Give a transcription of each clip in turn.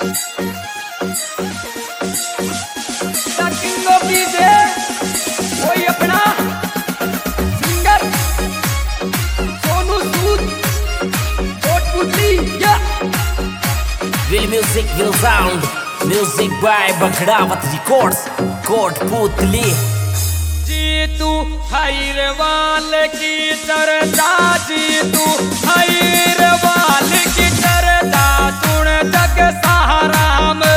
King of DJ कोई अपना singer Sonu Sood Kotputli या Will music will sound. Music by Baghdawat Records. Kotputli जी तू हैरवाल की चर्चा जी तू हैरवाल की चर्चा सुन जग सहारा में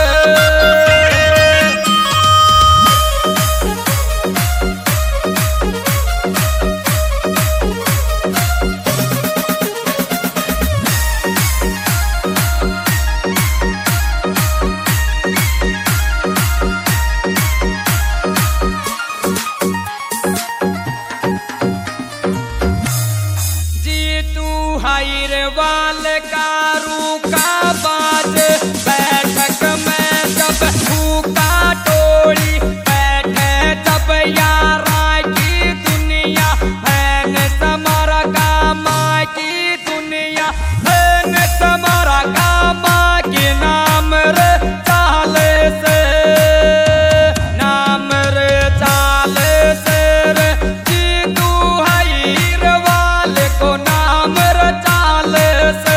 हैरवाल कारू का बाज बैठक में जब भूखा टोली बैठे जब यारा की दुनिया भैन समरा का माँ की दुनिया भैन समरा का माँ के नाम रे चाले से नाम रे चाले से रे जी तू हैरवाल को नाम रे चाले से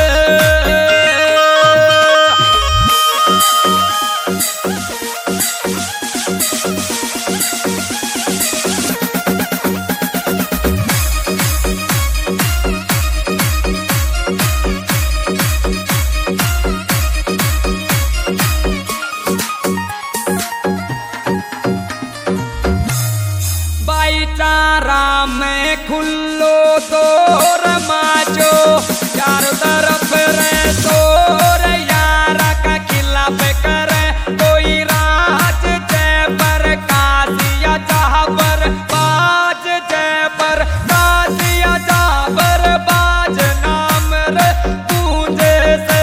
भाईचारा में खुल्लो तोर माचो चारों तरफ रे तोर यारा का खिलाफ करे कोई राज जय पर कासिया जहाँ पर बाज जय पर कासिया जहाँ पर बाज नाम रे पूजे से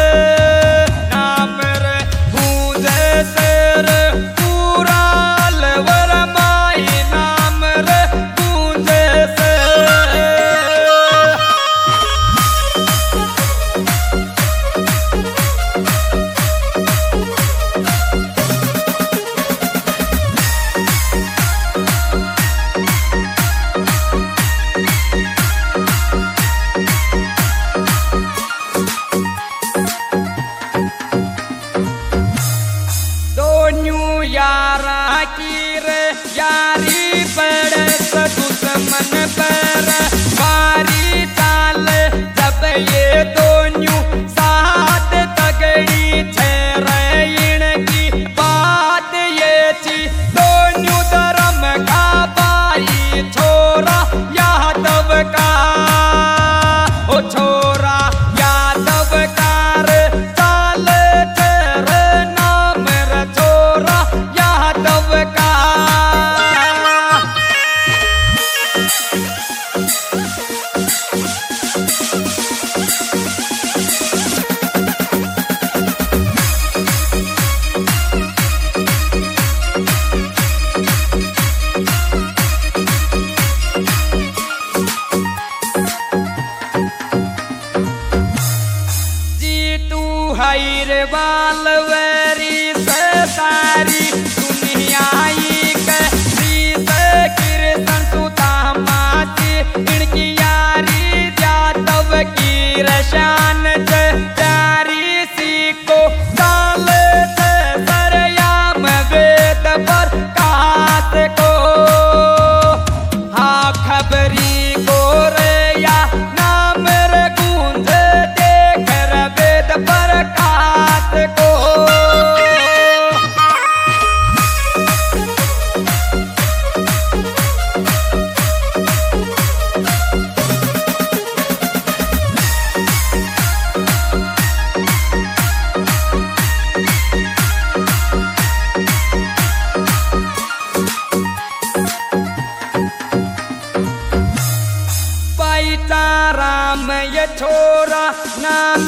नाम रे पूजे से रे पूरा लवर माई नाम रे पूजे से दोनों यारा की रे यारी पड़े दुश्मन पर बारी चाल जब ये दोनों साथ तगड़ी छे इनकी बात ये थी दोनों धर्म का भाई छोरा यादव का ओ छोरा यादव का रे चाल तेरे नाम रे छोरा यादव का जी तू हैरवाल वेरी से सारी दुनिया ही कहती से कृष्ण सुता माची इनकी यारी यादव की रशान प्यारी सी को डाले थे सरयाम वेद पर कात को हाँ खबरी को रे या नाम रे गूंज देख रे वेद पर कात को राम ये छोरा नाम